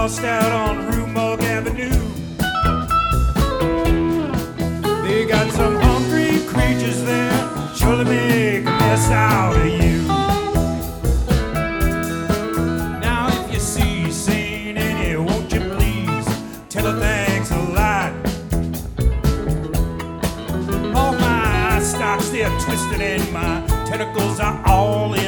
lost out on Rumog Avenue. They got some hungry creatures there, surely make a mess out of you. Now if you see Saint Annie, won't you please tell her thanks a lot. All my stocks, they're twisted and my tentacles are all